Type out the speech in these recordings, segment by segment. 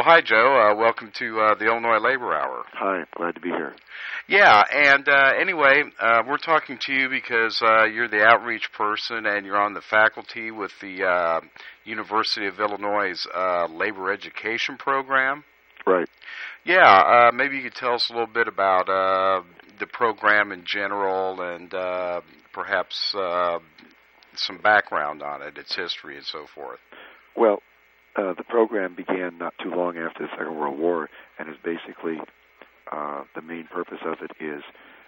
Well, hi, Joe. Welcome to the Illinois Labor Hour. Hi, glad to be here. Yeah, and anyway, we're talking to you because you're the outreach person and you're on the faculty with the University of Illinois' labor education program. Right. Yeah, maybe you could tell us a little bit about the program in general and perhaps some background on it, its history and so forth. Well, the program began not too long after the Second World War, and is basically the main purpose of it is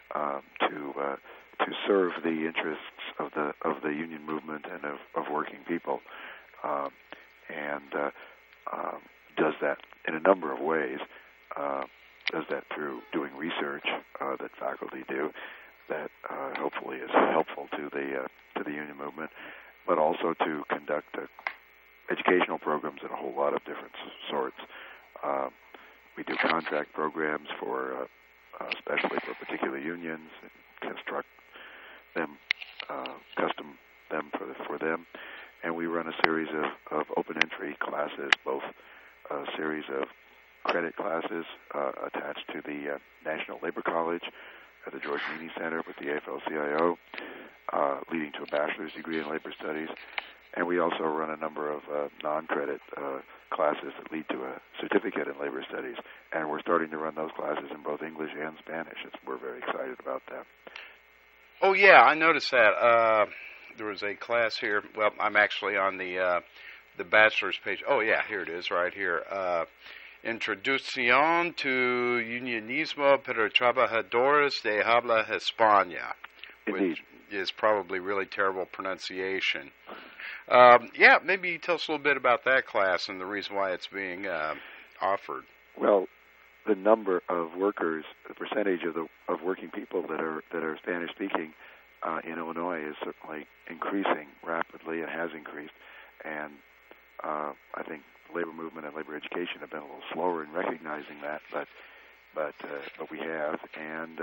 to serve the interests of the union movement and of working people, and does that in a number of ways. Does that through doing research that faculty do, that hopefully is helpful to the union movement, but also to conduct educational programs in a whole lot of different sorts. We do contract programs for, especially for particular unions, and construct them, custom them for them, and we run a series of open entry classes, both a series of credit classes attached to the National Labor College at the George Meany Center with the AFL-CIO, leading to a bachelor's degree in labor studies. And we also run a number of non-credit classes that lead to a certificate in labor studies. And we're starting to run those classes in both English and Spanish. We're very excited about that. Oh, yeah, I noticed that. There was a class here. Well, I'm actually on the bachelor's page. Oh, yeah, here it is right here. Introducción to Unionismo para Trabajadores de Habla Hispana, Indeed. Which is probably really terrible pronunciation. Yeah, maybe you tell us a little bit about that class and the reason why it's being offered. Well, the number of workers, the percentage of working people that are Spanish speaking in Illinois is certainly increasing rapidly. It has increased, and I think the labor movement and labor education have been a little slower in recognizing that, but we have, and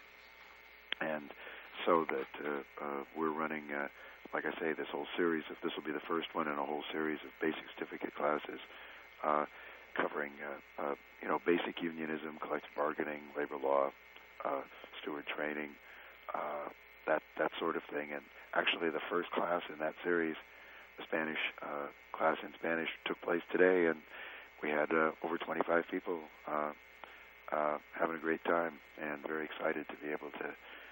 so that we're running. Like I say, this whole series this will be the first one in a whole series of basic certificate classes covering, basic unionism, collective bargaining, labor law, steward training, that sort of thing. And actually, the first class in that series, the Spanish class in Spanish, took place today, and we had over 25 people having a great time and very excited to be able to,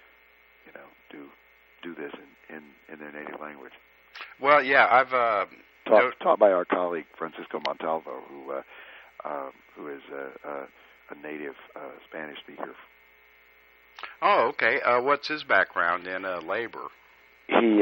do this in their native language. Well, yeah, I've taught by our colleague Francisco Montalvo, who is a native Spanish speaker. Oh, okay. What's his background in labor? He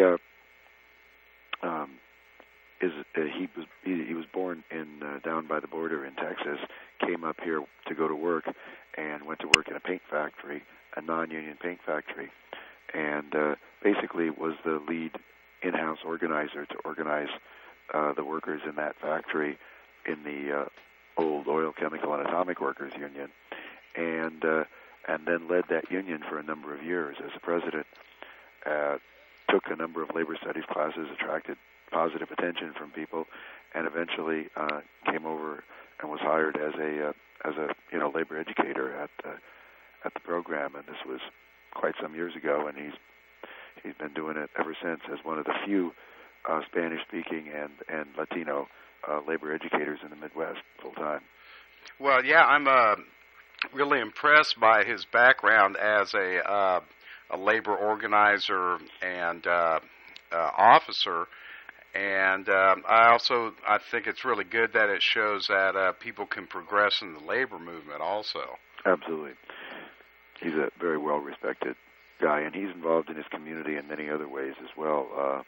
was born in down by the border in Texas. Came up here to go to work, and went to work in a paint factory, a non-union paint factory. And basically was the lead in-house organizer to organize the workers in that factory in the old Oil, Chemical, and Atomic Workers Union, and then led that union for a number of years as a president. Took a number of labor studies classes, attracted positive attention from people, and eventually came over and was hired as a labor educator at the program. And this was quite some years ago, and he's been doing it ever since as one of the few Spanish-speaking and Latino labor educators in the Midwest full time. Well, yeah, I'm really impressed by his background as a labor organizer and officer, and I think it's really good that it shows that people can progress in the labor movement also. Absolutely. He's a very well-respected guy, and he's involved in his community in many other ways as well.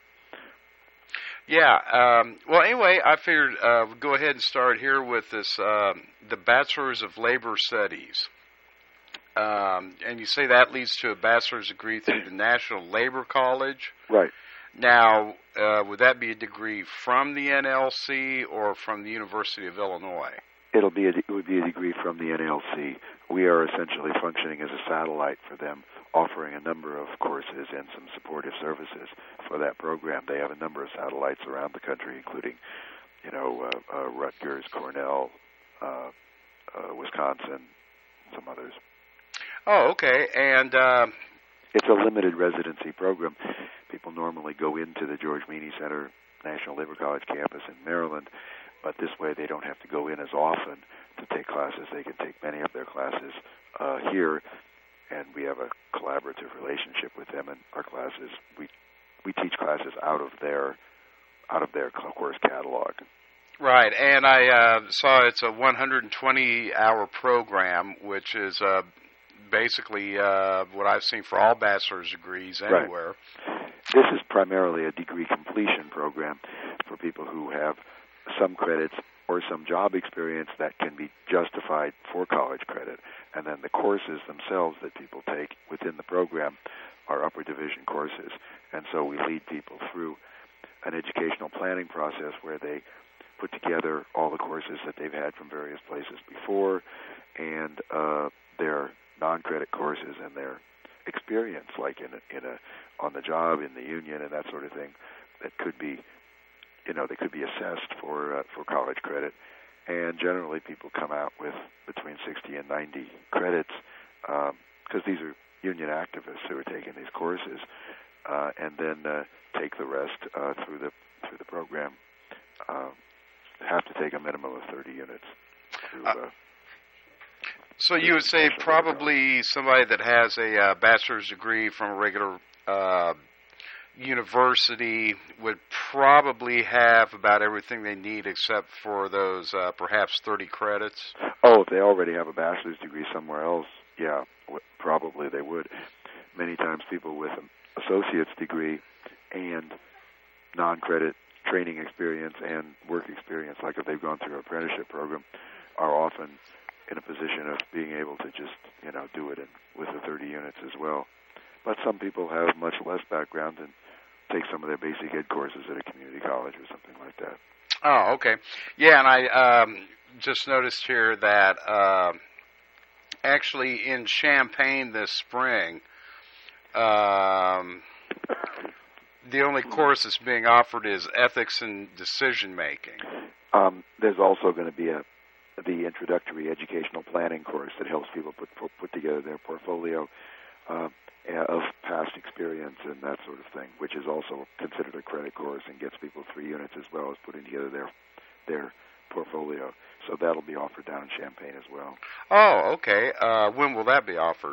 Well, anyway, I figured we'd go ahead and start here with this, the Bachelor's of Labor Studies. And you say that leads to a bachelor's degree through the National Labor College. Right. Now, would that be a degree from the NLC or from the University of Illinois? It would be a degree from the NLC. We are essentially functioning as a satellite for them, offering a number of courses and some supportive services for that program. They have a number of satellites around the country, including, Rutgers, Cornell, Wisconsin, some others. Oh, okay. And it's a limited residency program. People normally go into the George Meany Center National Labor College campus in Maryland, but this way they don't have to go in as often to take classes. They can take many of their classes here, and we have a collaborative relationship with them. And our classes, we teach classes out of their course catalog. Right, and I saw it's a 120-hour program, which is basically what I've seen for all bachelor's degrees anywhere. Right. This is primarily a degree completion program for people who have some credits or some job experience that can be justified for college credit. And then the courses themselves that people take within the program are upper division courses. And so we lead people through an educational planning process where they put together all the courses that they've had from various places before and their non-credit courses and their experience, like in a on the job in the union and that sort of thing, that could be, they could be assessed for college credit. And generally, people come out with between 60 and 90 credits because these are union activists who are taking these courses, and then take the rest through the program. Have to take a minimum of 30 units. So you would say probably somebody that has a bachelor's degree from a regular university would probably have about everything they need except for those perhaps 30 credits? Oh, if they already have a bachelor's degree somewhere else, yeah, probably they would. Many times people with an associate's degree and non-credit training experience and work experience, like if they've gone through an apprenticeship program, are often in a position of being able to just, do it with the 30 units as well. But some people have much less background and take some of their basic ed courses at a community college or something like that. Oh, okay. Yeah, and I just noticed here that actually in Champaign this spring, the only course that's being offered is ethics and decision making. There's also going to be the introductory educational planning course that helps people put together their portfolio of past experience and that sort of thing, which is also considered a credit course and gets people 3 units as well as putting together their portfolio. So that'll be offered down in Champaign as well. Oh, okay. When will that be offered?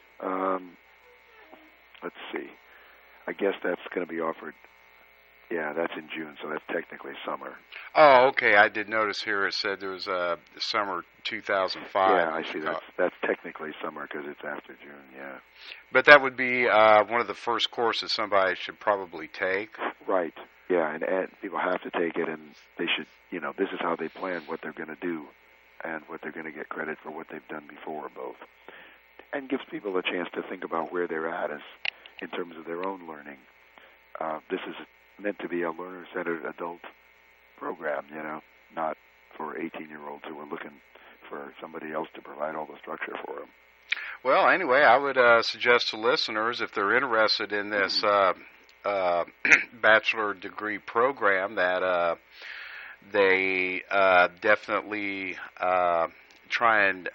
Let's see. I guess that's going to be offered. Yeah, that's in June, so that's technically summer. Oh, okay. I did notice here it said there was summer 2005. Yeah, I see. That's technically summer because it's after June, yeah. But that would be one of the first courses somebody should probably take. Right, yeah, and people have to take it, and they should, this is how they plan what they're going to do and what they're going to get credit for what they've done before, both. And gives people a chance to think about where they're at in terms of their own learning. This is meant to be a learner-centered adult program, not for 18-year-olds who are looking for somebody else to provide all the structure for them. Well, anyway, I would suggest to listeners, if they're interested in this bachelor degree program, that they definitely try and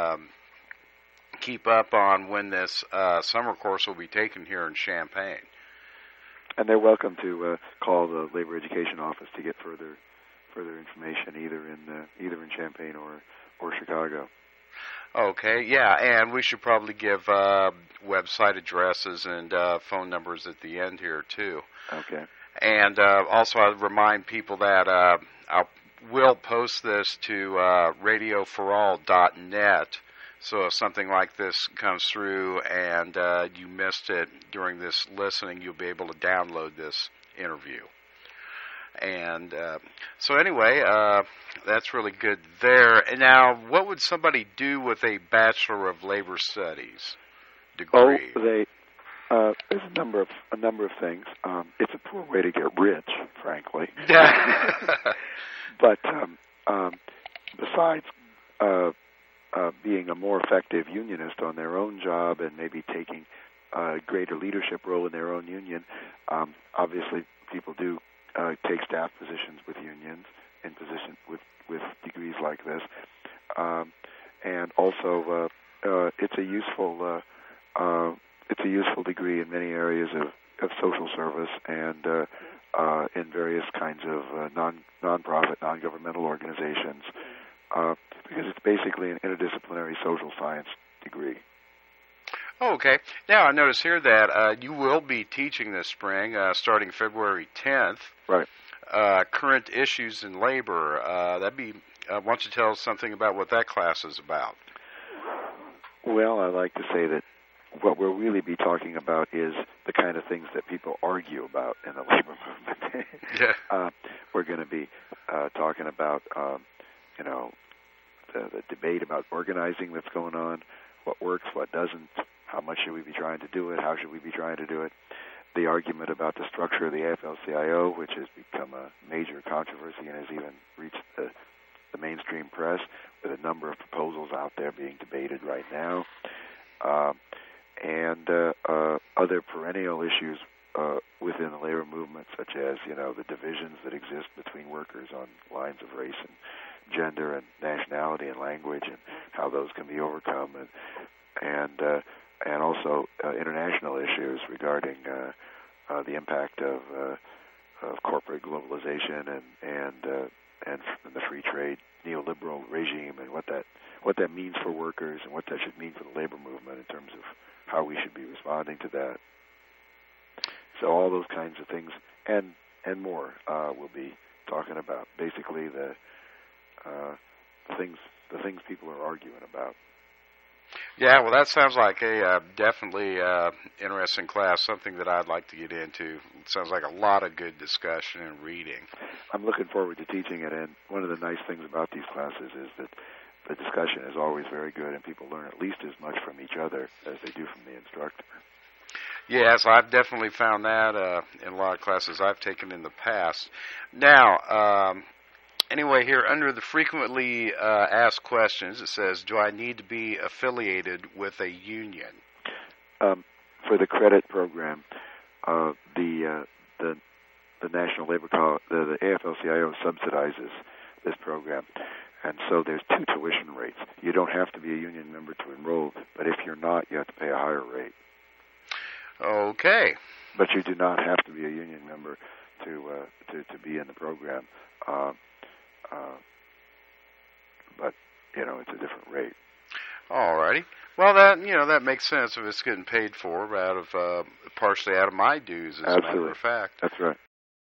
keep up on when this summer course will be taken here in Champaign. And they're welcome to call the Labor Education Office to get further information, either in Champaign or Chicago. Okay, yeah, and we should probably give website addresses and phone numbers at the end here too. Okay. And also, I'd remind people that I will post this to radioforall.net. So if something like this comes through and you missed it during this listening, you'll be able to download this interview. And so anyway, that's really good there. And now, what would somebody do with a Bachelor of Labor Studies degree? Oh, there's a number of things. It's a poor way to get rich, frankly. But besides being a more effective unionist on their own job and maybe taking a greater leadership role in their own union, obviously people do take staff positions with unions in positions with degrees like this, and also it's a useful degree in many areas of social service and in various kinds of non-profit, non-governmental organizations, because it's basically an interdisciplinary social science degree. Oh, okay. Now, I notice here that you will be teaching this spring, starting February 10th. Right. Current issues in labor. Why don't you tell us something about what that class is about? Well, I like to say that what we'll really be talking about is the kind of things that people argue about in the labor movement. Yeah. We're going to be talking about, the debate about organizing that's going on, what works, what doesn't, how much should we be trying to do it, how should we be trying to do it, the argument about the structure of the AFL-CIO, which has become a major controversy and has even reached the mainstream press, with a number of proposals out there being debated right now, and other perennial issues within the labor movement, such as the divisions that exist between workers on lines of race and gender and nationality and language, and how those can be overcome, and also international issues regarding the impact of corporate globalization and the free trade neoliberal regime, and what that means for workers, and what that should mean for the labor movement in terms of how we should be responding to that. So all those kinds of things and more we'll be talking about. Basically the things people are arguing about. Yeah, well, that sounds like a definitely interesting class, something that I'd like to get into. It sounds like a lot of good discussion and reading. I'm looking forward to teaching it, and one of the nice things about these classes is that the discussion is always very good, and people learn at least as much from each other as they do from the instructor. Yes, I've definitely found that in a lot of classes I've taken in the past. Now, anyway, here under the frequently asked questions, it says, do I need to be affiliated with a union? For the credit program, the National Labor the AFL-CIO subsidizes this program, and so there's two tuition rates. You don't have to be a union member to enroll, but if you're not, you have to pay a higher rate. Okay. But you do not have to be a union member to be in the program. But it's a different rate. All righty. Well, that makes sense if it's getting paid for partially out of my dues, as Absolutely. a matter of fact. That's right.